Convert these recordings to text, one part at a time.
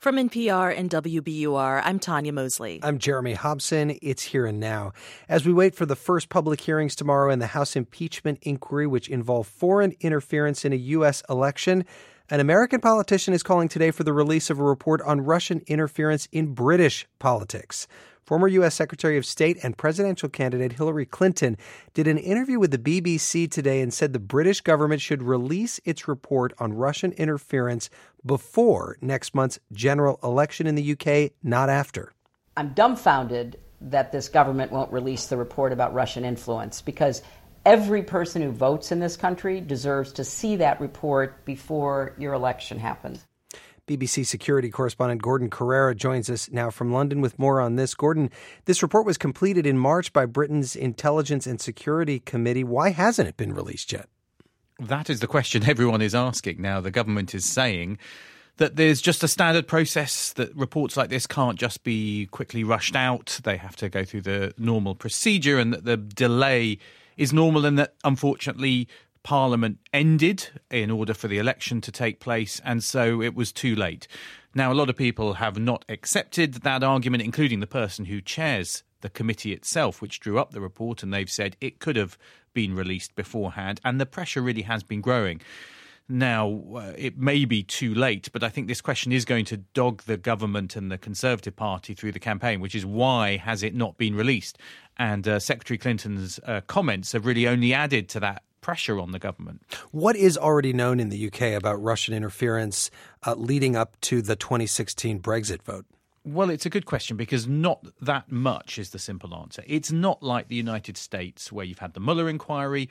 From NPR and WBUR, I'm Tanya Mosley. I'm Jeremy Hobson. It's Here and Now. As we wait for the first public hearings tomorrow in the House impeachment inquiry, which involve foreign interference in a U.S. election, an American politician is calling today for the release of a report on Russian interference in British politics. Former U.S. Secretary of State and presidential candidate Hillary Clinton did an interview with the BBC today and said the British government should release its report on Russian interference before next month's general election in the UK, not after. I'm dumbfounded that this government won't release the report about Russian influence, because every person who votes in this country deserves to see that report before your election happens. BBC security correspondent Gordon Carrera joins us now from London with more on this. Gordon, this report was completed in March by Britain's Intelligence and Security Committee. Why hasn't it been released yet? That is the question everyone is asking now. The government is saying that there's just a standard process, that reports like this can't just be quickly rushed out. They have to go through the normal procedure, and that the delay is normal, and that, unfortunately, Parliament ended in order for the election to take place, and so it was too late. Now, a lot of people have not accepted that argument, including the person who chairs the committee itself, which drew up the report, and they've said it could have been released beforehand, and the pressure really has been growing. Now, it may be too late, but I think this question is going to dog the government and the Conservative Party through the campaign, which is why has it not been released? And Secretary Clinton's comments have really only added to that pressure on the government. What is already known in the UK about Russian interference leading up to the 2016 Brexit vote? Well, it's a good question, because not that much is the simple answer. It's not like the United States, where you've had the Mueller inquiry,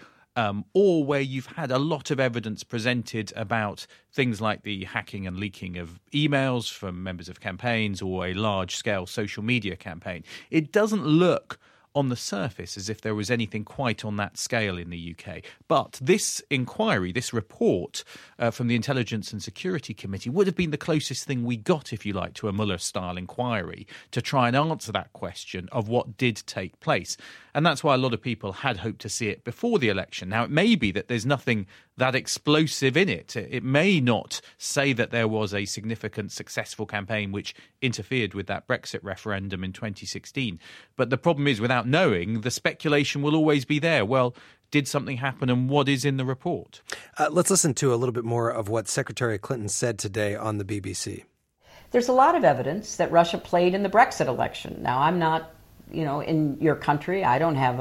or where you've had a lot of evidence presented about things like the hacking and leaking of emails from members of campaigns, or a large-scale social media campaign. It doesn't look on the surface as if there was anything quite on that scale in the UK. But this inquiry, this report from the Intelligence and Security Committee would have been the closest thing we got, if you like, to a Mueller-style inquiry to try and answer that question of what did take place. And that's why a lot of people had hoped to see it before the election. Now, it may be that there's nothing that explosive in it. It may not say that there was a significant successful campaign which interfered with that Brexit referendum in 2016. But the problem is, without knowing, the speculation will always be there. Well, did something happen, and what is in the report? Let's listen to a little bit more of what Secretary Clinton said today on the BBC. There's a lot of evidence that Russia played in the Brexit election. Now, I'm not, in your country. I don't have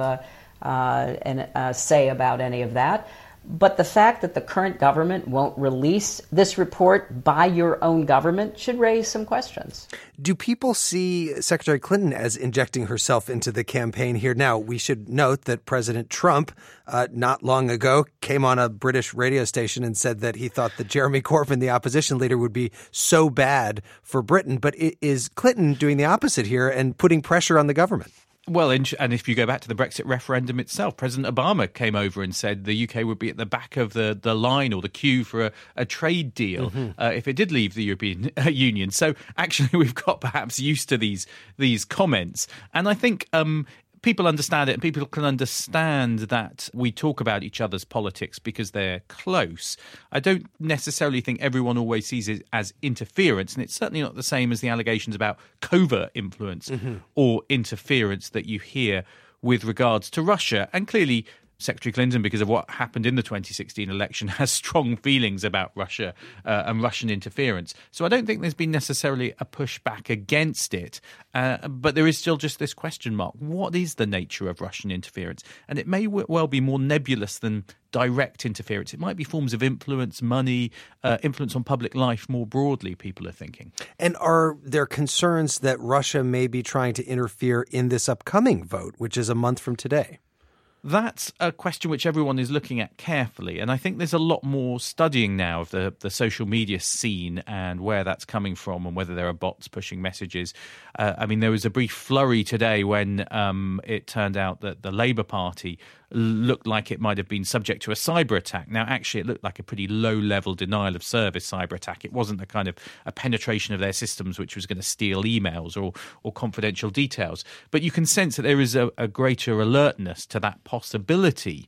a say about any of that. But the fact that the current government won't release this report by your own government should raise some questions. Do people see Secretary Clinton as injecting herself into the campaign here? Now, we should note that President Trump, not long ago, came on a British radio station and said that he thought that Jeremy Corbyn, the opposition leader, would be so bad for Britain. But is Clinton doing the opposite here and putting pressure on the government? Well, and if you go back to the Brexit referendum itself, President Obama came over and said the UK would be at the back of the line or the queue for a trade deal if it did leave the European Union. So actually, we've got perhaps used to these comments. And I think people understand it, and people can understand that we talk about each other's politics because they're close. I don't necessarily think everyone always sees it as interference, and it's certainly not the same as the allegations about covert influence or interference that you hear with regards to Russia. And clearly, Secretary Clinton, because of what happened in the 2016 election, has strong feelings about Russia and Russian interference. So I don't think there's been necessarily a pushback against it. But there is still just this question mark. What is the nature of Russian interference? And it may well be more nebulous than direct interference. It might be forms of influence, money, influence on public life more broadly, people are thinking. And are there concerns that Russia may be trying to interfere in this upcoming vote, which is a month from today? That's a question which everyone is looking at carefully, and I think there's a lot more studying now of the social media scene and where that's coming from and whether there are bots pushing messages. There was a brief flurry today when it turned out that the Labour Party looked like it might have been subject to a cyber attack. Now, actually, it looked like a pretty low-level denial of service cyber attack. It wasn't a kind of a penetration of their systems which was going to steal emails or confidential details. But you can sense that there is a greater alertness to that possibility.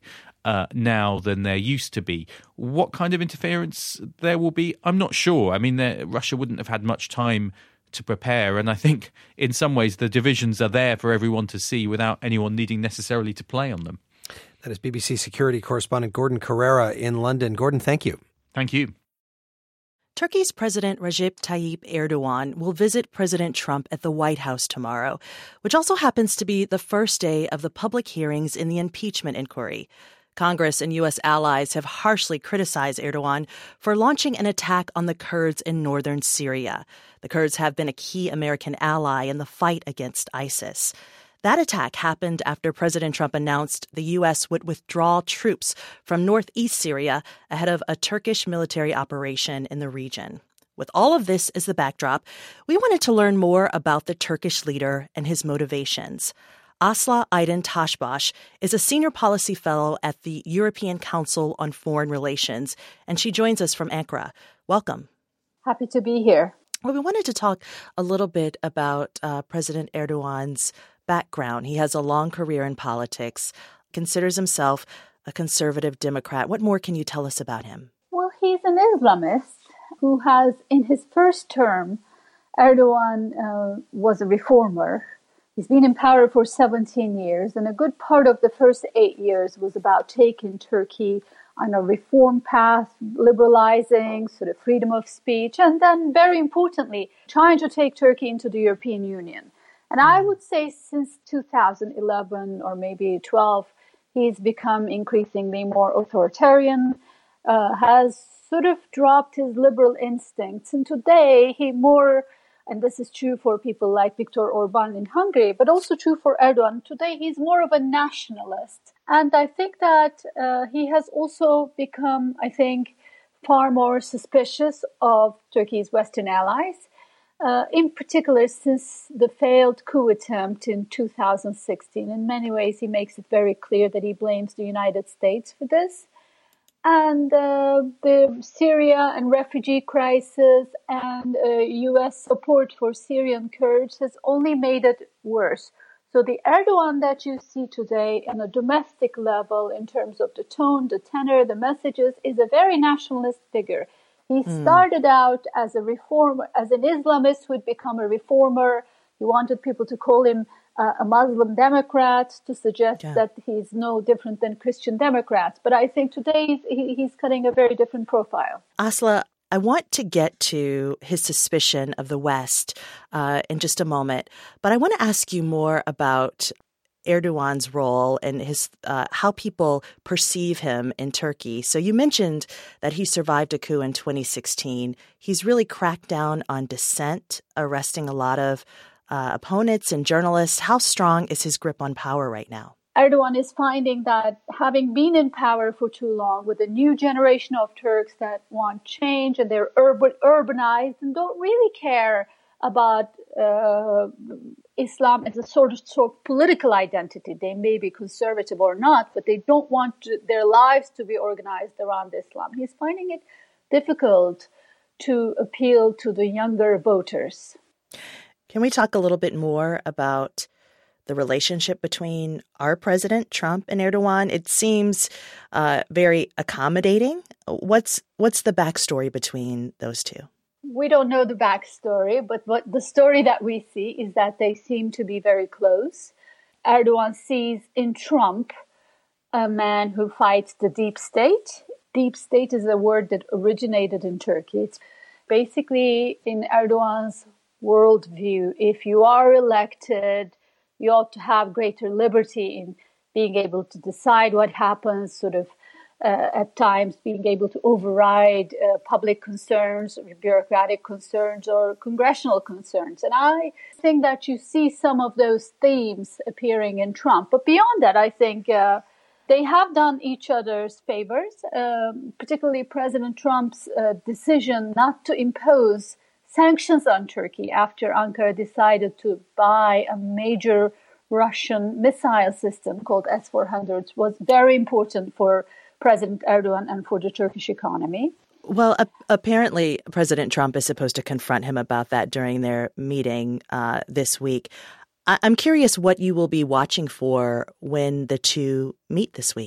now than there used to be. What kind of interference there will be, I'm not sure. I mean, Russia wouldn't have had much time to prepare, and I think in some ways the divisions are there for everyone to see without anyone needing necessarily to play on them. That is BBC security correspondent Gordon Carrera in London. Gordon, thank you. Thank you. Turkey's President Recep Tayyip Erdogan will visit President Trump at the White House tomorrow, which also happens to be the first day of the public hearings in the impeachment inquiry. Congress and U.S. allies have harshly criticized Erdogan for launching an attack on the Kurds in northern Syria. The Kurds have been a key American ally in the fight against ISIS. That attack happened after President Trump announced the U.S. would withdraw troops from northeast Syria ahead of a Turkish military operation in the region. With all of this as the backdrop, we wanted to learn more about the Turkish leader and his motivations. Asla Aydin Taşbaş is a senior policy fellow at the European Council on Foreign Relations, and she joins us from Ankara. Welcome. Happy to be here. Well, we wanted to talk a little bit about President Erdogan's background. He has a long career in politics, considers himself a conservative Democrat. What more can you tell us about him? Well, he's an Islamist who has, in his first term, Erdogan was a reformer. He's been in power for 17 years, and a good part of the first 8 years was about taking Turkey on a reform path, liberalizing sort of freedom of speech, and then, very importantly, trying to take Turkey into the European Union. And I would say since 2011 or maybe 12, he's become increasingly more authoritarian, has sort of dropped his liberal instincts. And today he more, and this is true for people like Viktor Orban in Hungary, but also true for Erdogan, today he's more of a nationalist. And I think that he has also become, far more suspicious of Turkey's Western allies. In particular, since the failed coup attempt in 2016, in many ways, he makes it very clear that he blames the United States for this. And the Syria and refugee crisis and U.S. support for Syrian Kurds has only made it worse. So the Erdogan that you see today on a domestic level in terms of the tone, the tenor, the messages is a very nationalist figure. He started out as a reformer, as an Islamist who had become a reformer. He wanted people to call him a Muslim Democrat, to suggest that he's no different than Christian Democrats. But I think today he's cutting a very different profile. Asla, I want to get to his suspicion of the West in just a moment. But I want to ask you more about Erdogan's role and his how people perceive him in Turkey. So you mentioned that he survived a coup in 2016. He's really cracked down on dissent, arresting a lot of opponents and journalists. How strong is his grip on power right now? Erdogan is finding that having been in power for too long with a new generation of Turks that want change and they're urbanized and don't really care about Islam as a sort of political identity. They may be conservative or not, but they don't want their lives to be organized around Islam. He's finding it difficult to appeal to the younger voters. Can we talk a little bit more about the relationship between our president, Trump, and Erdogan? It seems very accommodating. What's the backstory between those two? We don't know the backstory, but what the story that we see is that they seem to be very close. Erdogan sees in Trump a man who fights the deep state. Deep state is a word that originated in Turkey. It's basically in Erdogan's worldview. If you are elected, you ought to have greater liberty in being able to decide what happens, sort of at times being able to override public concerns, bureaucratic concerns, or congressional concerns. And I think that you see some of those themes appearing in Trump. But beyond that, I think they have done each other's favors, particularly President Trump's decision not to impose sanctions on Turkey after Ankara decided to buy a major Russian missile system called S-400s was very important for President Erdogan and for the Turkish economy. Well, apparently President Trump is supposed to confront him about that during their meeting this week. I'm curious what you will be watching for when the two meet this week.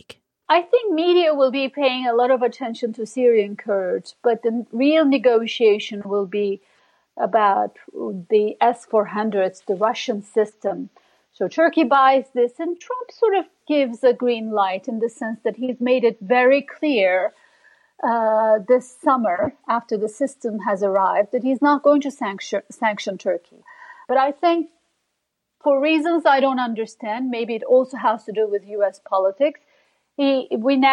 I think media will be paying a lot of attention to Syrian Kurds, but the real negotiation will be about the S-400s, the Russian system. So Turkey buys this, and Trump sort of gives a green light in the sense that he's made it very clear this summer, after the system has arrived, that he's not going to sanction Turkey. But I think for reasons I don't understand, maybe it also has to do with U.S. politics, I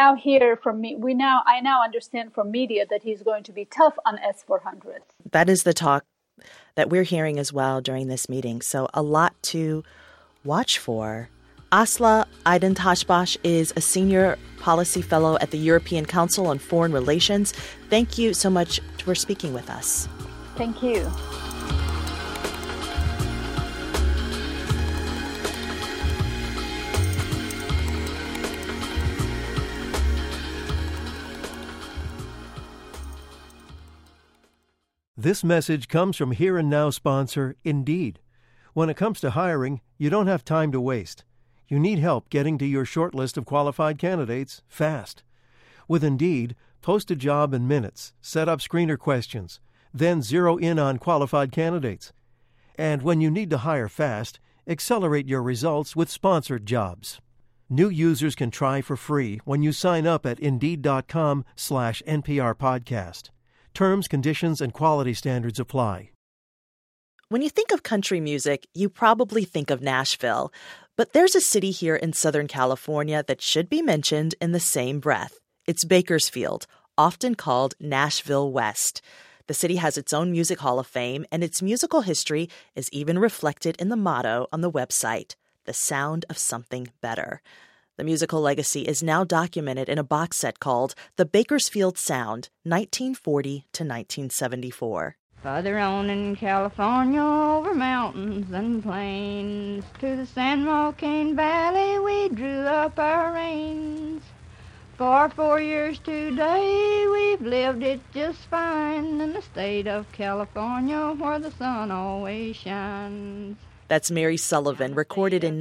now understand from media that he's going to be tough on S-400s. That is the talk that we're hearing as well during this meeting. So a lot to watch for. Aslı Aydın-Taşbaş is a senior policy fellow at the European Council on Foreign Relations. Thank you so much for speaking with us. Thank you. This message comes from Here and Now sponsor Indeed. When it comes to hiring, you don't have time to waste. You need help getting to your short list of qualified candidates fast. With Indeed, post a job in minutes, set up screener questions, then zero in on qualified candidates. And when you need to hire fast, accelerate your results with sponsored jobs. New users can try for free when you sign up at Indeed.com/NPR podcast. Terms, conditions, and quality standards apply. When you think of country music, you probably think of Nashville. But there's a city here in Southern California that should be mentioned in the same breath. It's Bakersfield, often called Nashville West. The city has its own music hall of fame, and its musical history is even reflected in the motto on the website, The Sound of Something Better. The musical legacy is now documented in a box set called The Bakersfield Sound, 1940 to 1974. Farther on in California, over mountains and plains, to the San Joaquin Valley we drew up our reins. For 4 years today we've lived it just fine in the state of California where the sun always shines. That's Mary Sullivan, recorded in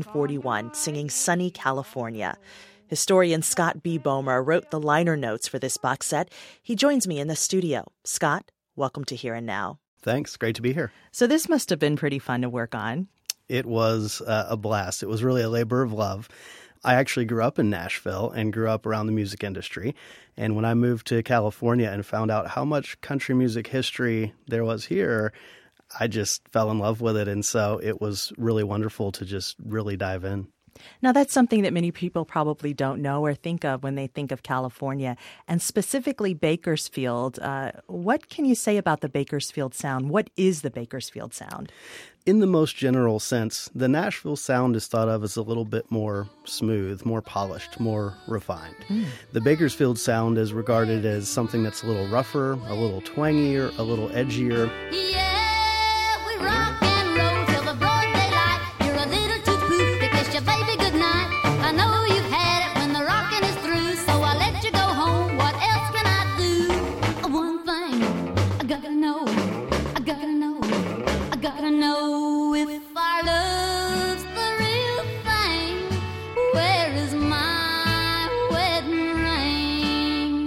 1941, singing Sunny California. Historian Scott B. Bomer wrote the liner notes for this box set. He joins me in the studio. Scott, welcome to Here and Now. Thanks. Great to be here. So this must have been pretty fun to work on. It was a blast. It was really a labor of love. I actually grew up in Nashville and grew up around the music industry. And when I moved to California and found out how much country music history there was here, I just fell in love with it. And so it was really wonderful to just really dive in. Now, that's something that many people probably don't know or think of when they think of California, and specifically Bakersfield. What can you say about the Bakersfield sound? What is the Bakersfield sound? In the most general sense, the Nashville sound is thought of as a little bit more smooth, more polished, more refined. The Bakersfield sound is regarded as something that's a little rougher, a little twangier, a little edgier. Yeah, we rock and roll till the broad daylight. You're a little too poofy to kiss your baby goodnight. I know you've had it when the rocking is through, so I'll let you go home. What else can I do? One thing I gotta know, I gotta know, I gotta know if our love's the real thing. Where is my wedding ring?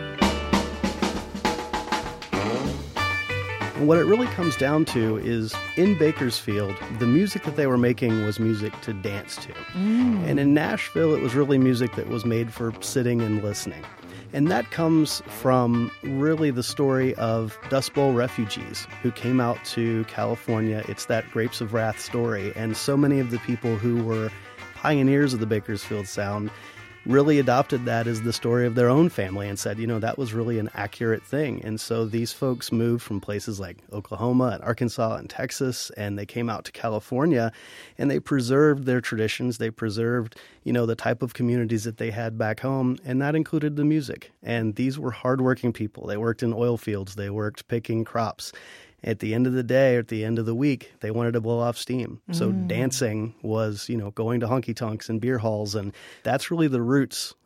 And what it really comes down to is in Bakersfield, the music that they were making was music to dance to. And in Nashville, it was really music that was made for sitting and listening. And that comes from really the story of Dust Bowl refugees who came out to California. It's that Grapes of Wrath story. And so many of the people who were pioneers of the Bakersfield sound really adopted that as the story of their own family and said, you know, that was really an accurate thing. And so these folks moved from places like Oklahoma and Arkansas and Texas, and they came out to California, and they preserved their traditions. They preserved, you know, the type of communities that they had back home, and that included the music. And these were hardworking people. They worked in oil fields. They worked picking crops. At the end of the day, or at the end of the week, they wanted to blow off steam. So dancing was, you know, going to honky-tonks and beer halls. And that's really the roots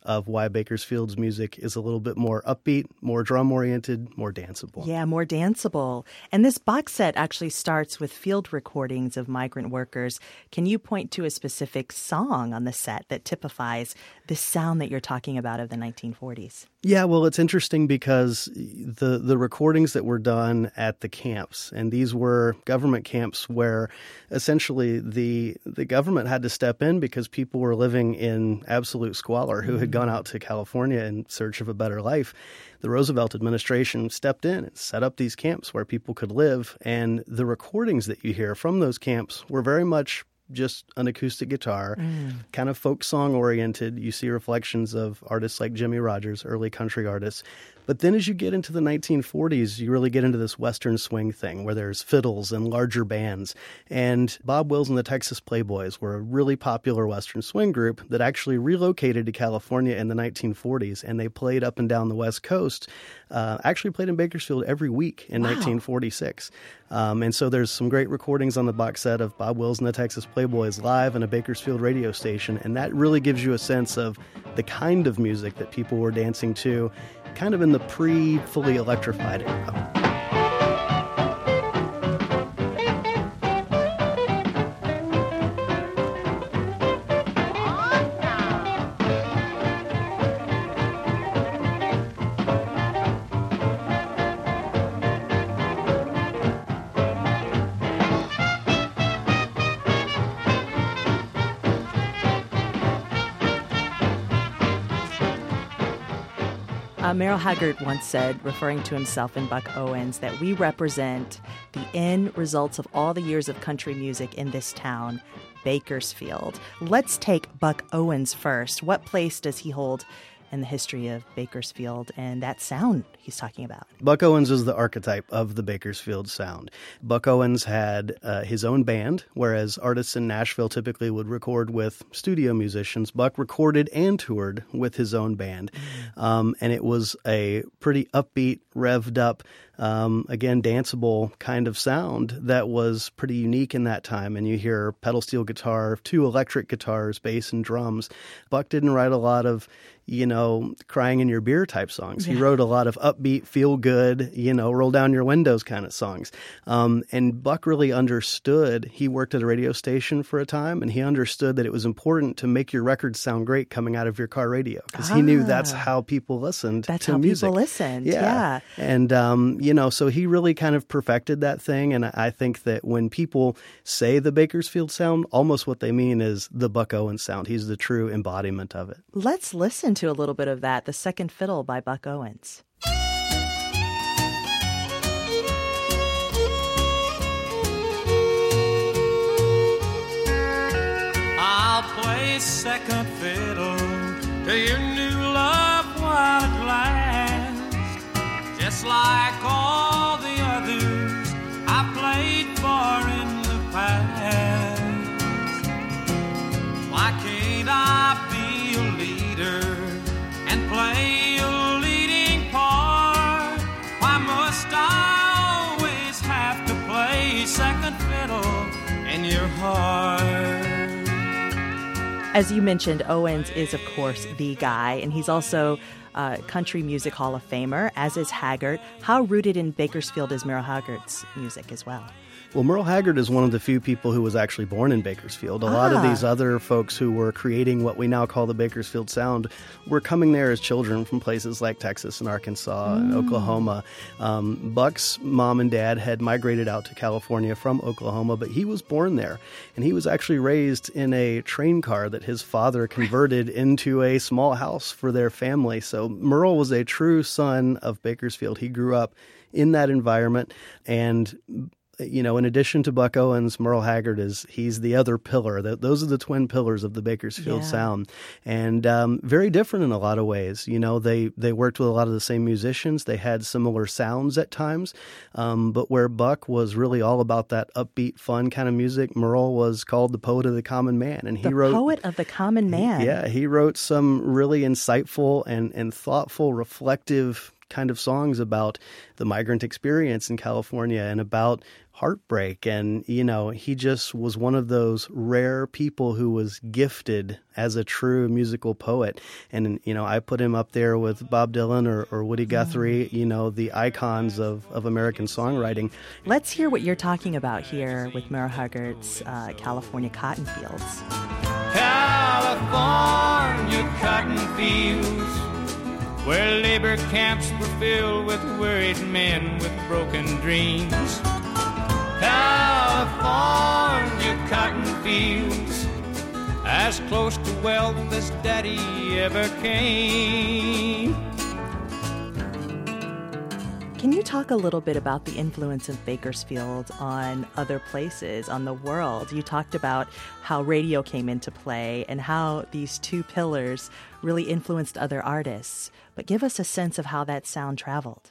of why Bakersfield's music is a little bit more upbeat, more drum-oriented, more danceable. Yeah, more danceable. And this box set actually starts with field recordings of migrant workers. Can you point to a specific song on the set that typifies the sound that you're talking about of the 1940s? Yeah, well, it's interesting because the recordings that were done at the camps, and these were government camps where essentially the government had to step in because people were living in absolute squalor who had gone out to California in search of a better life. The Roosevelt administration stepped in and set up these camps where people could live, and the recordings that you hear from those camps were very much just an acoustic guitar, kind of folk song oriented. You see reflections of artists like Jimmie Rodgers, early country artists. But then as you get into the 1940s, you really get into this Western swing thing where there's fiddles and larger bands. And Bob Wills and the Texas Playboys were a really popular Western swing group that actually relocated to California in the 1940s, and they played up and down the West Coast, actually played in Bakersfield every week in 1946. And so there's some great recordings on the box set of Bob Wills and the Texas Playboys live in a Bakersfield radio station, and that really gives you a sense of the kind of music that people were dancing to, kind of in the pre-fully electrified era. Merle Haggard once said, referring to himself and Buck Owens, that we represent the end results of all the years of country music in this town, Bakersfield. Let's take Buck Owens first. What place does he hold in the history of Bakersfield and that sound he's talking about? Buck Owens is the archetype of the Bakersfield sound. Buck Owens had his own band, whereas artists in Nashville typically would record with studio musicians. Buck recorded and toured with his own band. And it was a pretty upbeat, revved up, again, danceable kind of sound that was pretty unique in that time. And you hear pedal steel guitar, 2 electric guitars, bass and drums. Buck didn't write a lot of, crying in your beer type songs. He wrote a lot of upbeat, feel good, roll down your windows kind of songs. And Buck really understood. He worked at a radio station for a time, and he understood that it was important to make your records sound great coming out of your car radio, because he knew that's how people listened to music. That's how people listened, yeah. And, so he really kind of perfected that thing. And I think that when people say the Bakersfield sound, almost what they mean is the Buck Owens sound. He's the true embodiment of it. Let's listen to a little bit of that, The Second Fiddle by Buck Owens. I'll play second fiddle to your new love while it lasts, just like all the others I played for in the past. Why can't I be a leader and play a leading part? Why must I always have to play second fiddle in your heart? As you mentioned, Owens is, of course, the guy, and he's also a Country Music Hall of Famer, as is Haggard. How rooted in Bakersfield is Merle Haggard's music as well? Well, Merle Haggard is one of the few people who was actually born in Bakersfield. A lot of these other folks who were creating what we now call the Bakersfield sound were coming there as children from places like Texas and Arkansas and Oklahoma. Buck's mom and dad had migrated out to California from Oklahoma, but he was born there. And he was actually raised in a train car that his father converted into a small house for their family. So Merle was a true son of Bakersfield. He grew up in that environment, and in addition to Buck Owens, Merle Haggard he's the other pillar. Those are the twin pillars of the Bakersfield sound. And very different in a lot of ways. They worked with a lot of the same musicians. They had similar sounds at times. But where Buck was really all about that upbeat, fun kind of music, Merle was called the poet of the common man. And he wrote, poet of the common man. Yeah, he wrote some really insightful and thoughtful, reflective kind of songs about the migrant experience in California and about heartbreak. And, he just was one of those rare people who was gifted as a true musical poet. And, I put him up there with Bob Dylan or Woody Guthrie, the icons of American songwriting. Let's hear what you're talking about here with Merle Haggard's California Cotton Fields. California cotton fields, where labor camps were filled with worried men with broken dreams. California cotton fields, as close to wealth as Daddy ever came. Can you talk a little bit about the influence of Bakersfield on other places, on the world? You talked about how radio came into play and how these two pillars really influenced other artists. But give us a sense of how that sound traveled.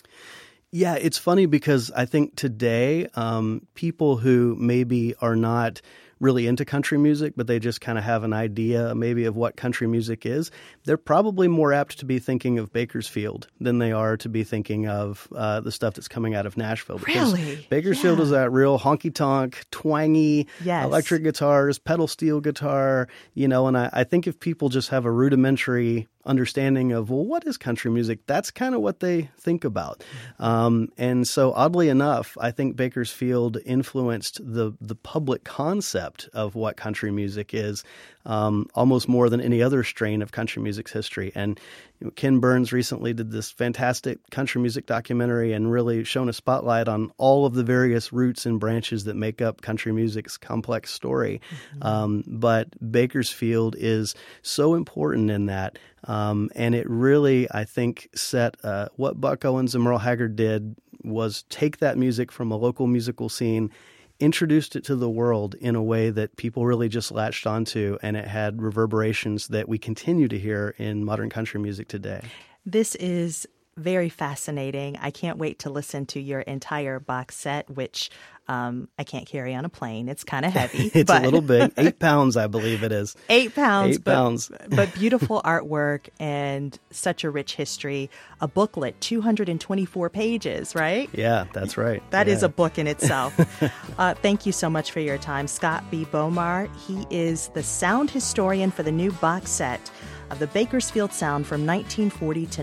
Yeah, it's funny because I think today people who maybe are not really into country music, but they just kind of have an idea maybe of what country music is, they're probably more apt to be thinking of Bakersfield than they are to be thinking of the stuff that's coming out of Nashville. Because really? Bakersfield is that real honky-tonk, twangy, electric guitars, pedal steel guitar, and I think if people just have a rudimentary understanding of, well, what is country music? That's kind of what they think about. And so oddly enough, I think Bakersfield influenced the public concept of what country music is almost more than any other strain of country music's history. And Ken Burns recently did this fantastic country music documentary and really shone a spotlight on all of the various roots and branches that make up country music's complex story. But Bakersfield is so important in that. And it really, I think, set what Buck Owens and Merle Haggard did was take that music from a local musical scene, introduced it to the world in a way that people really just latched onto, and it had reverberations that we continue to hear in modern country music today. This is very fascinating. I can't wait to listen to your entire box set, which I can't carry on a plane. It's kind of heavy. It's a little big. 8 pounds, I believe it is. 8 pounds. 8 pounds. But beautiful artwork and such a rich history. A booklet, 224 pages, right? Yeah, that's right. That is a book in itself. Thank you so much for your time. Scott B. Bomar, he is the sound historian for the new box set of the Bakersfield Sound from 1940 to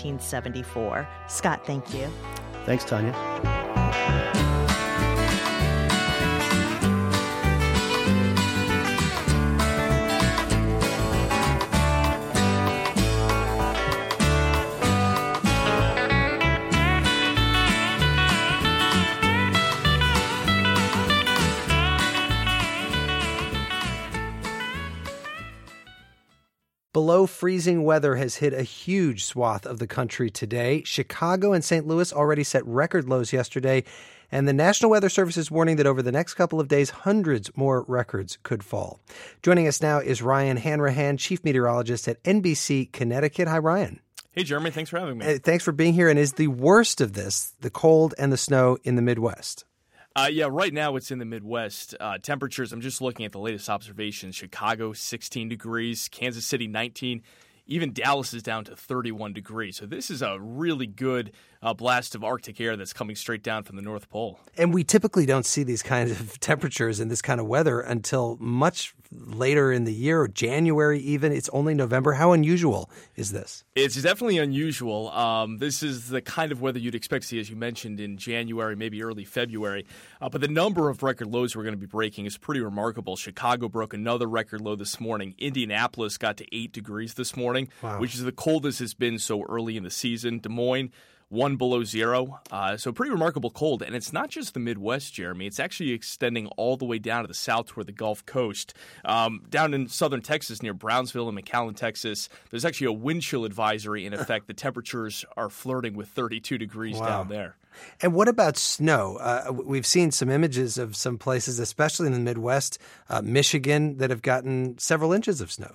1974. Scott, thank you. Thanks, Tanya. Below freezing weather has hit a huge swath of the country today. Chicago and St. Louis already set record lows yesterday, and the National Weather Service is warning that over the next couple of days, hundreds more records could fall. Joining us now is Ryan Hanrahan, chief meteorologist at NBC Connecticut. Hi, Ryan. Hey, Jeremy. Thanks for having me. Thanks for being here. And is the worst of this the cold and the snow in the Midwest? Yeah, right now it's in the Midwest. Temperatures, I'm just looking at the latest observations. Chicago, 16 degrees. Kansas City, 19. Even Dallas is down to 31 degrees. So this is a really good blast of Arctic air that's coming straight down from the North Pole. And we typically don't see these kinds of temperatures and this kind of weather until much later in the year, or January even. It's only November. How unusual is this? It's definitely unusual. This is the kind of weather you'd expect to see, as you mentioned, in January, maybe early February. But the number of record lows we're going to be breaking is pretty remarkable. Chicago broke another record low this morning. Indianapolis got to 8 degrees this morning, which is the coldest it's been so early in the season. Des Moines, 1 below zero. So pretty remarkable cold. And it's not just the Midwest, Jeremy. It's actually extending all the way down to the south toward the Gulf Coast. Down in southern Texas near Brownsville and McAllen, Texas, there's actually a wind chill advisory in effect. The temperatures are flirting with 32 degrees down there. And what about snow? We've seen some images of some places, especially in the Midwest, Michigan, that have gotten several inches of snow.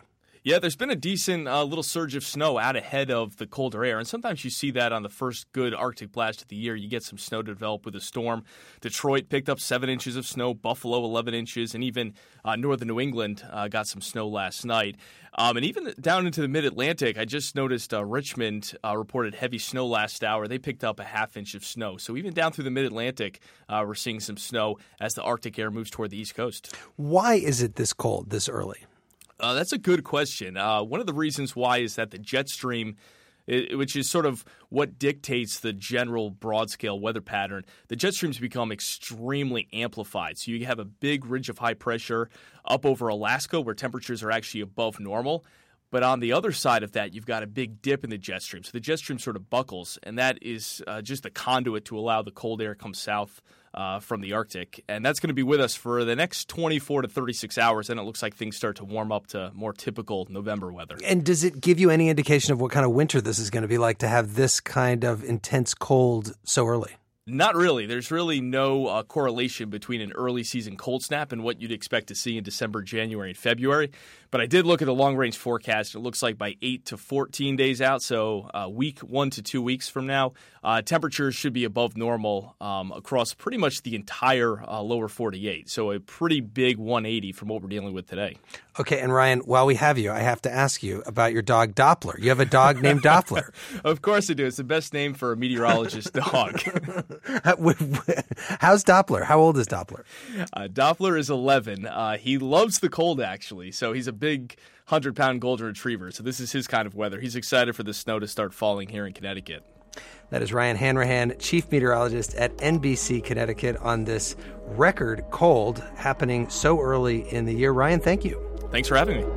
Yeah, there's been a decent little surge of snow out ahead of the colder air, and sometimes you see that on the first good Arctic blast of the year. You get some snow to develop with a storm. Detroit picked up 7 inches of snow, Buffalo 11 inches, and even northern New England got some snow last night. And even down into the mid-Atlantic, I just noticed Richmond reported heavy snow last hour. They picked up a half inch of snow. So even down through the mid-Atlantic, we're seeing some snow as the Arctic air moves toward the East Coast. Why is it this cold this early? That's a good question. One of the reasons why is that the jet stream, which is sort of what dictates the general broad-scale weather pattern, the jet streams become extremely amplified. So you have a big ridge of high pressure up over Alaska where temperatures are actually above normal. But on the other side of that, you've got a big dip in the jet stream. So the jet stream sort of buckles, and that is just the conduit to allow the cold air to come south from the Arctic. And that's going to be with us for the next 24 to 36 hours. Then it looks like things start to warm up to more typical November weather. And does it give you any indication of what kind of winter this is going to be like to have this kind of intense cold so early? Not really. There's really no correlation between an early season cold snap and what you'd expect to see in December, January, and February. But I did look at the long-range forecast. It looks like by 8 to 14 days out, so week 1 to 2 weeks from now, temperatures should be above normal across pretty much the entire lower 48. So a pretty big 180 from what we're dealing with today. Okay, and Ryan, while we have you, I have to ask you about your dog Doppler. You have a dog named Doppler. Of course I do. It's the best name for a meteorologist dog. How's Doppler? How old is Doppler? Doppler is 11. He loves the cold, actually. So he's a big 100-pound golden retriever. So this is his kind of weather. He's excited for the snow to start falling here in Connecticut. That is Ryan Hanrahan, chief meteorologist at NBC Connecticut, on this record cold happening so early in the year. Ryan, thank you. Thanks for having me.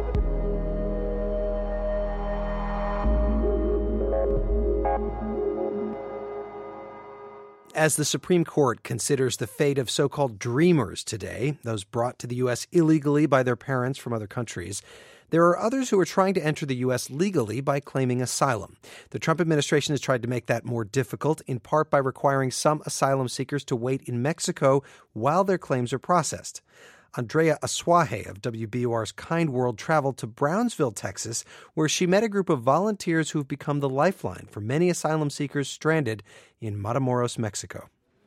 As the Supreme Court considers the fate of so-called dreamers today, those brought to the U.S. illegally by their parents from other countries, there are others who are trying to enter the U.S. legally by claiming asylum. The Trump administration has tried to make that more difficult, in part by requiring some asylum seekers to wait in Mexico while their claims are processed. Andrea Asuaje of WBUR's Kind World traveled to Brownsville, Texas, where she met a group of volunteers who've become the lifeline for many asylum seekers stranded in Matamoros, Mexico.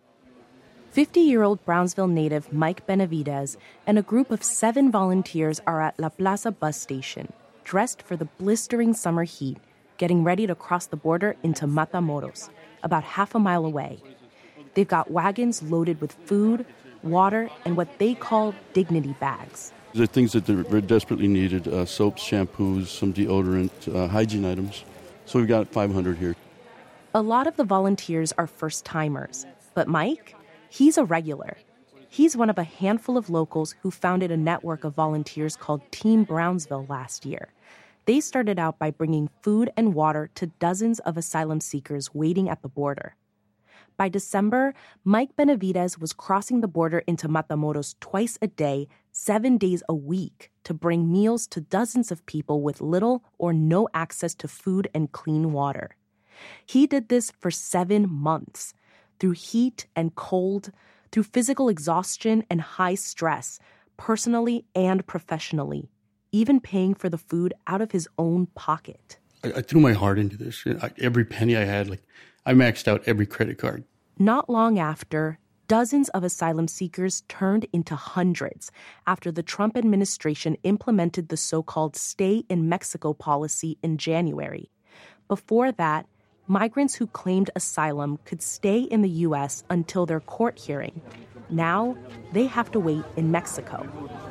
50-year-old Brownsville native Mike Benavidez and a group of 7 volunteers are at La Plaza bus station, dressed for the blistering summer heat, getting ready to cross the border into Matamoros, about half a mile away. They've got wagons loaded with food, water, and what they call dignity bags. The things that they're desperately needed, soaps, shampoos, some deodorant, hygiene items. So we've got 500 here. A lot of the volunteers are first-timers, but Mike, he's a regular. He's one of a handful of locals who founded a network of volunteers called Team Brownsville last year. They started out by bringing food and water to dozens of asylum seekers waiting at the border. By December, Mike Benavidez was crossing the border into Matamoros twice a day, 7 days a week, to bring meals to dozens of people with little or no access to food and clean water. He did this for 7 months, through heat and cold, through physical exhaustion and high stress, personally and professionally, even paying for the food out of his own pocket. I threw my heart into this. Every penny I had, I maxed out every credit card. Not long after, dozens of asylum seekers turned into hundreds after the Trump administration implemented the so-called Stay in Mexico policy in January. Before that, migrants who claimed asylum could stay in the U.S. until their court hearing. Now, they have to wait in Mexico.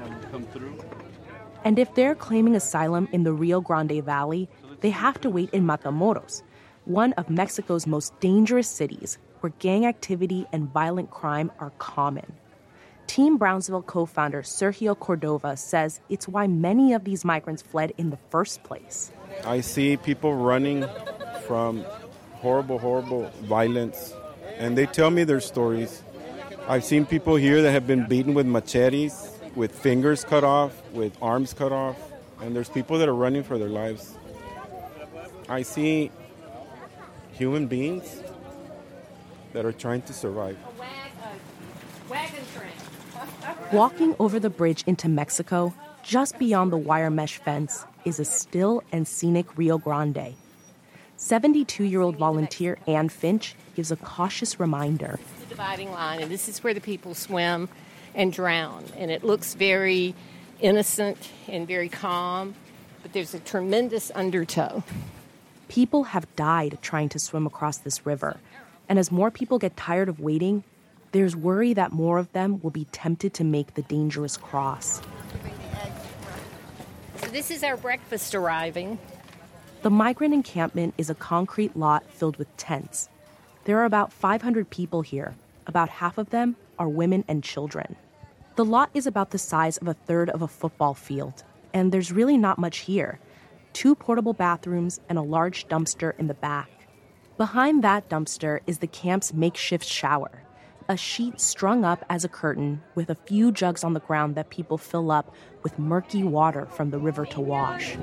And if they're claiming asylum in the Rio Grande Valley, they have to wait in Matamoros, one of Mexico's most dangerous cities, where gang activity and violent crime are common. Team Brownsville co-founder Sergio Cordova says it's why many of these migrants fled in the first place. I see people running from horrible violence, and they tell me their stories. I've seen people here that have been beaten with machetes, with fingers cut off, with arms cut off, and there's people that are running for their lives. I see human beings that are trying to survive. Walking over the bridge into Mexico, Just beyond the wire mesh fence is a still and scenic Rio Grande. 72-year-old volunteer Ann Finch gives a cautious reminder. The dividing line, and this is where the people swim and drown. And it looks very innocent and very calm, but there's a tremendous undertow. People have died trying to swim across this river. And as more people get tired of waiting, there's worry that more of them will be tempted to make the dangerous cross. So this is our breakfast arriving. The migrant encampment is a concrete lot filled with tents. There are about 500 people here. About half of them are women and children. The lot is about the size of a third of a football field, and there's really not much here. 2 portable bathrooms and a large dumpster in the back. Behind that dumpster is the camp's makeshift shower, a sheet strung up as a curtain with a few jugs on the ground that people fill up with murky water from the river to wash.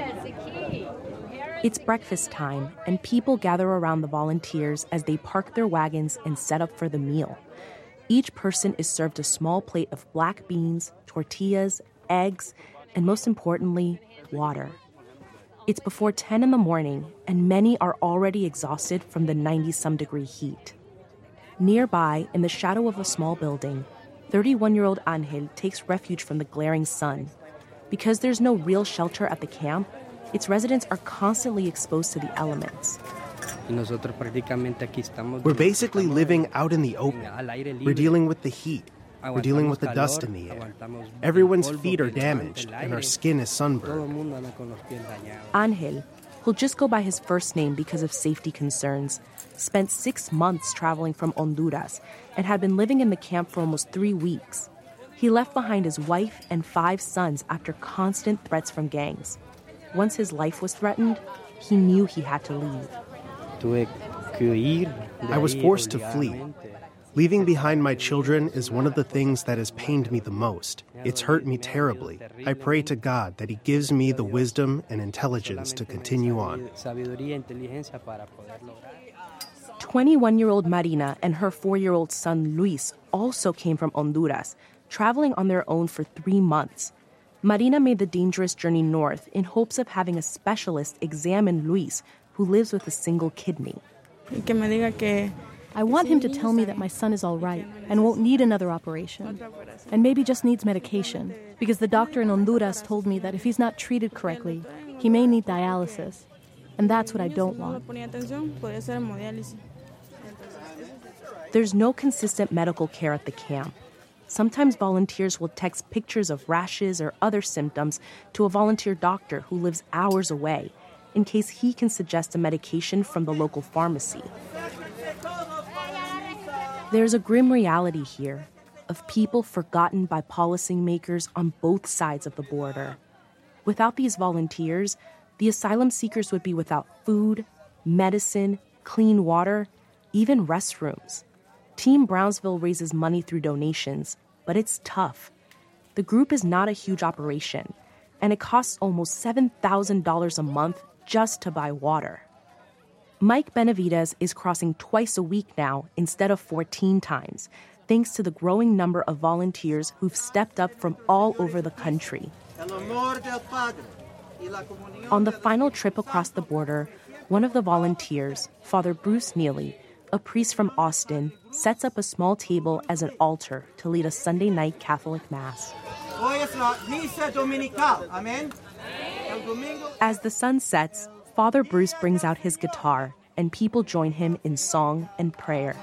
It's breakfast time, and people gather around the volunteers as they park their wagons and set up for the meal. Each person is served a small plate of black beans, tortillas, eggs, and most importantly, water. It's before 10 in the morning, and many are already exhausted from the 90-some degree heat. Nearby, in the shadow of a small building, 31-year-old Angel takes refuge from the glaring sun. Because there's no real shelter at the camp, its residents are constantly exposed to the elements. We're basically living out in the open. We're dealing with the heat. We're dealing with the dust in the air. Everyone's feet are damaged, and our skin is sunburned. Angel, who'll just go by his first name because of safety concerns, spent 6 months traveling from Honduras and had been living in the camp for almost 3 weeks. He left behind his wife and 5 sons after constant threats from gangs. Once his life was threatened, he knew he had to leave. I was forced to flee. Leaving behind my children is one of the things that has pained me the most. It's hurt me terribly. I pray to God that He gives me the wisdom and intelligence to continue on. 21-year-old Marina and her 4-year-old son Luis also came from Honduras, traveling on their own for 3 months. Marina made the dangerous journey north in hopes of having a specialist examine Luis, who lives with a single kidney. I want him to tell me that my son is all right and won't need another operation, and maybe just needs medication, because the doctor in Honduras told me that if he's not treated correctly, he may need dialysis, and that's what I don't want. There's no consistent medical care at the camp. Sometimes volunteers will text pictures of rashes or other symptoms to a volunteer doctor who lives hours away, in case he can suggest a medication from the local pharmacy. There's a grim reality here of people forgotten by policymakers on both sides of the border. Without these volunteers, the asylum seekers would be without food, medicine, clean water, even restrooms. Team Brownsville raises money through donations, but it's tough. The group is not a huge operation, and it costs almost $7,000 a month just to buy water. Mike Benavides is crossing twice a week now instead of 14 times, thanks to the growing number of volunteers who've stepped up from all over the country. On the final trip across the border, one of the volunteers, Father Bruce Neely, a priest from Austin, sets up a small table as an altar to lead a Sunday night Catholic Mass. As the sun sets, Father Bruce brings out his guitar, and people join him in song and prayer.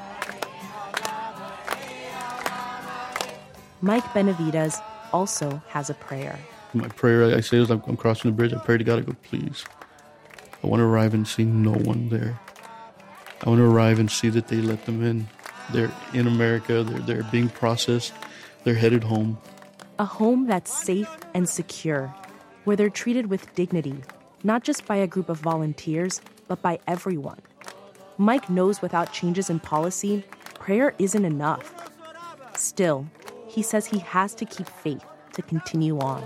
Mike Benavides also has a prayer. My prayer, I say, is I'm crossing the bridge. I pray to God, I go, please. I want to arrive and see no one there. I want to arrive and see that they let them in. They're in America. They're being processed. They're headed home. A home that's safe and secure, where they're treated with dignity, not just by a group of volunteers, but by everyone. Mike knows without changes in policy, prayer isn't enough. Still, he says he has to keep faith to continue on.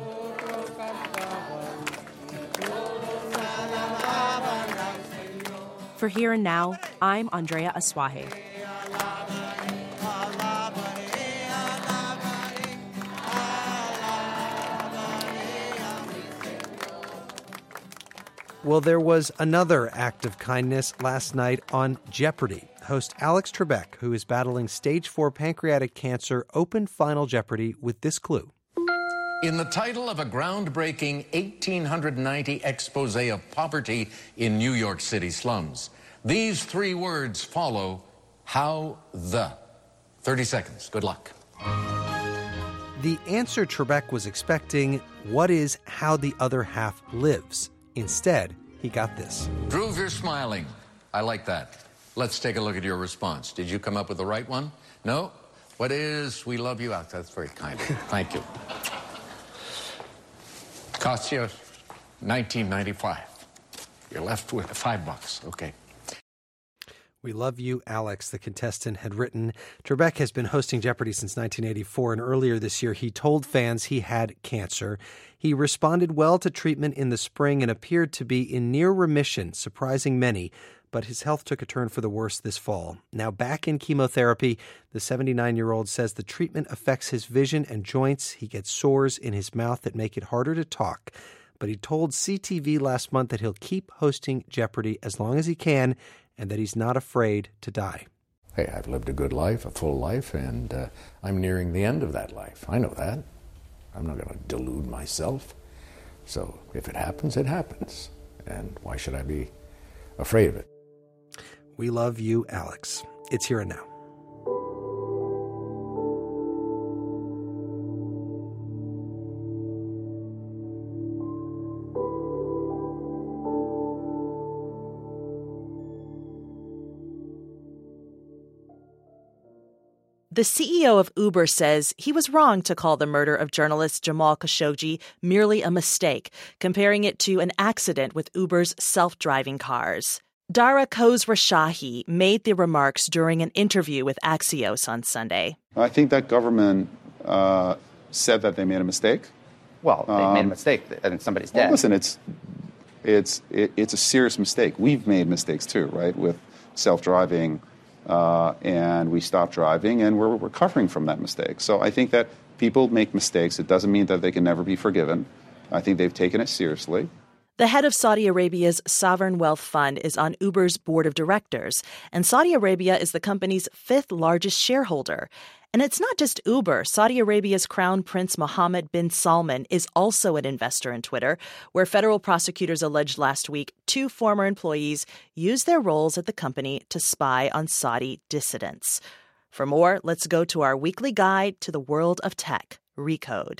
For Here and Now, I'm Andrea Asuaje. Well, there was another act of kindness last night on Jeopardy! Host Alex Trebek, who is battling stage 4 pancreatic cancer, opened Final Jeopardy! With this clue. In the title of a groundbreaking 1890 expose of poverty in New York City slums, these 3 words follow: how the. 30 seconds. Good luck. The answer Trebek was expecting, what is how the other half lives? Instead, he got this. Dhruv, you're smiling. I like that. Let's take a look at your response. Did you come up with the right one? No? What is we love you? That's very kind of you. Thank you. Costs you $19.95. You're left with $5. Okay. We love you, Alex, the contestant had written. Trebek has been hosting Jeopardy! Since 1984, and earlier this year he told fans he had cancer. He responded well to treatment in the spring and appeared to be in near remission, surprising many, but his health took a turn for the worse this fall. Now back in chemotherapy, the 79-year-old says the treatment affects his vision and joints. He gets sores in his mouth that make it harder to talk. But he told CTV last month that he'll keep hosting Jeopardy! As long as he can, and that he's not afraid to die. Hey, I've lived a good life, a full life, and I'm nearing the end of that life. I know that. I'm not going to delude myself. So if it happens, it happens. And why should I be afraid of it? We love you, Alex. It's Here and Now. The CEO of Uber says he was wrong to call the murder of journalist Jamal Khashoggi merely a mistake, comparing it to an accident with Uber's self-driving cars. Dara Khosrowshahi made the remarks during an interview with Axios on Sunday. I think that government said that they made a mistake. Well, they made a mistake and somebody's dead. Well, listen, it's a serious mistake. We've made mistakes too, right, with self-driving. And we stopped driving, and we're recovering from that mistake. So I think that people make mistakes. It doesn't mean that they can never be forgiven. I think they've taken it seriously. The head of Saudi Arabia's sovereign wealth fund is on Uber's board of directors, and Saudi Arabia is the company's 5th largest shareholder. And it's not just Uber. Saudi Arabia's Crown Prince Mohammed bin Salman is also an investor in Twitter, where federal prosecutors alleged last week 2 former employees used their roles at the company to spy on Saudi dissidents. For more, let's go to our weekly guide to the world of tech, Recode.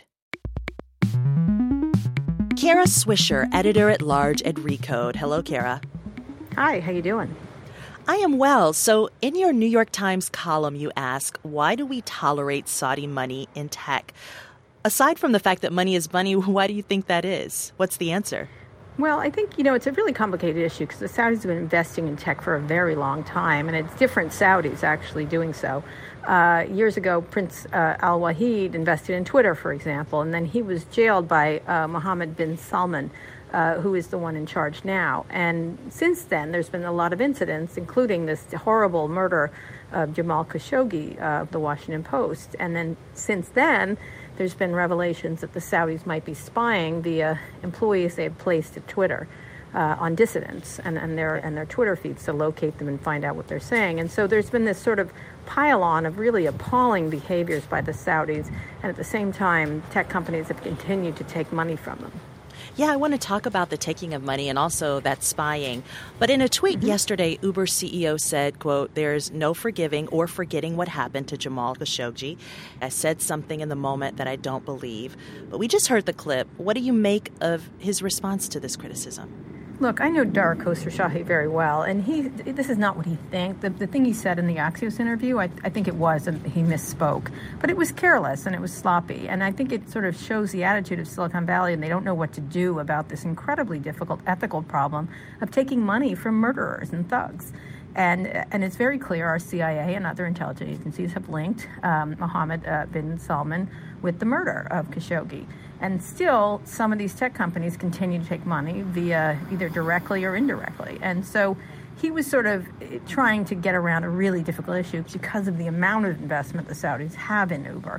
Kara Swisher, editor-at-large at Recode. Hello, Kara. Hi, how you doing? I am well. So in your New York Times column, you ask, why do we tolerate Saudi money in tech? Aside from the fact that money is money, why do you think that is? What's the answer? Well, I think, it's a really complicated issue because the Saudis have been investing in tech for a very long time, and it's different Saudis actually doing so. Years ago, Prince Al Wahid invested in Twitter, for example, and then he was jailed by Mohammed bin Salman, who is the one in charge now. And since then, there's been a lot of incidents, including this horrible murder of Jamal Khashoggi of the Washington Post. And then since then, there's been revelations that the Saudis might be spying the employees they have placed at Twitter on dissidents and their Twitter feeds to locate them and find out what they're saying. And so there's been this sort of pile-on of really appalling behaviors by the Saudis, and at the same time, tech companies have continued to take money from them. Yeah, I want to talk about the taking of money and also that spying. But in a tweet yesterday, Uber CEO said, quote, "There's no forgiving or forgetting what happened to Jamal Khashoggi. I said something in the moment that I don't believe." But we just heard the clip. What do you make of his response to this criticism? Look, I know Dara Khosrowshahi very well, and this is not what he thinks. The thing he said in the Axios interview, I think it was, and he misspoke. But it was careless and it was sloppy, and I think it sort of shows the attitude of Silicon Valley, and they don't know what to do about this incredibly difficult ethical problem of taking money from murderers and thugs. And it's very clear our CIA and other intelligence agencies have linked Mohammed bin Salman with the murder of Khashoggi. And still, some of these tech companies continue to take money via either directly or indirectly. And so he was sort of trying to get around a really difficult issue because of the amount of investment the Saudis have in Uber.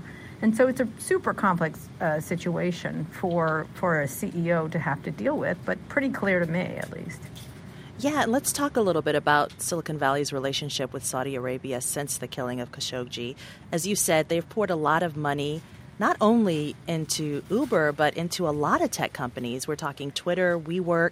And so it's a super complex situation for a CEO to have to deal with, but pretty clear to me, at least. Yeah, and let's talk a little bit about Silicon Valley's relationship with Saudi Arabia since the killing of Khashoggi. As you said, they've poured a lot of money not only into Uber, but into a lot of tech companies. We're talking Twitter, WeWork.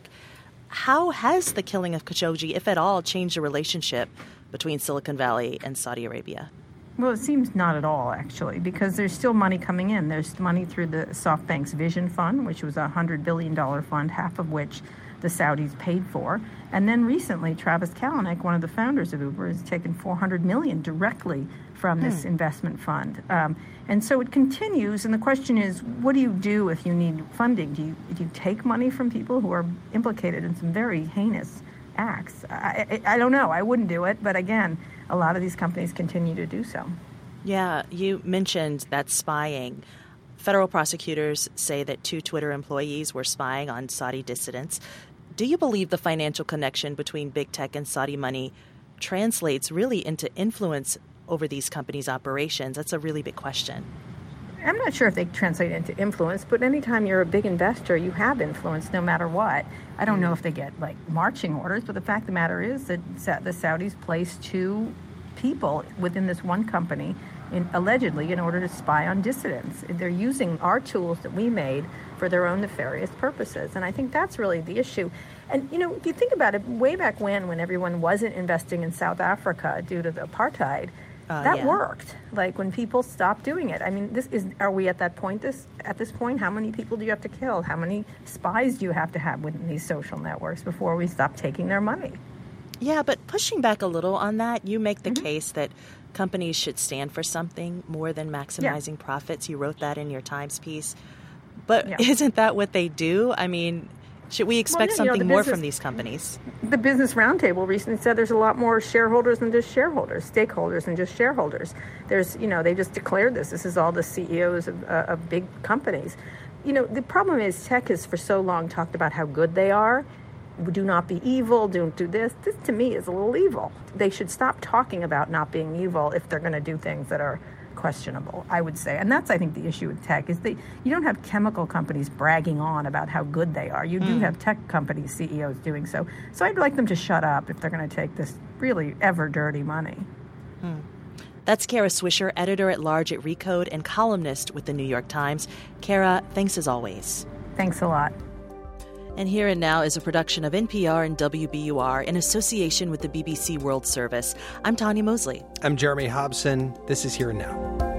How has the killing of Khashoggi, if at all, changed the relationship between Silicon Valley and Saudi Arabia? Well, it seems not at all, actually, because there's still money coming in. There's money through the SoftBank's Vision Fund, which was a $100 billion fund, half of which the Saudis paid for. And then recently, Travis Kalanick, one of the founders of Uber, has taken $400 million directly from this investment fund. And so it continues. And the question is, what do you do if you need funding? Do you take money from people who are implicated in some very heinous acts? I don't know. I wouldn't do it. But again, a lot of these companies continue to do so. Yeah, you mentioned that spying. Federal prosecutors say that 2 Twitter employees were spying on Saudi dissidents. Do you believe the financial connection between big tech and Saudi money translates really into influence over these companies' operations? That's a really big question. I'm not sure if they translate into influence, but anytime you're a big investor, you have influence no matter what. I don't know if they get like marching orders, but the fact of the matter is that the Saudis placed 2 people within this one company allegedly in order to spy on dissidents. They're using our tools that we made for their own nefarious purposes. And I think that's really the issue. And, if you think about it, way back when everyone wasn't investing in South Africa due to the apartheid, that worked. Like when people stopped doing it. I mean, are we at that point? At this point, how many people do you have to kill? How many spies do you have to have within these social networks before we stop taking their money? Yeah, but pushing back a little on that, you make the case that companies should stand for something more than maximizing profits. You wrote that in your Times piece. But isn't that what they do? I mean, should we expect something more from these companies? The Business Roundtable recently said there's a lot more shareholders than just shareholders, stakeholders than just shareholders. There's, they just declared this. This is all the CEOs of big companies. The problem is tech has for so long talked about how good they are. Do not be evil, don't do this. This, to me, is a little evil. They should stop talking about not being evil if they're going to do things that are questionable, I would say. And that's, I think, the issue with tech, is you don't have chemical companies bragging on about how good they are. You do have tech company CEOs doing so. So I'd like them to shut up if they're going to take this really ever dirty money. That's Kara Swisher, editor-at-large at Recode and columnist with the New York Times. Kara, thanks as always. Thanks a lot. And Here and Now is a production of NPR and WBUR in association with the BBC World Service. I'm Tanya Mosley. I'm Jeremy Hobson. This is Here and Now.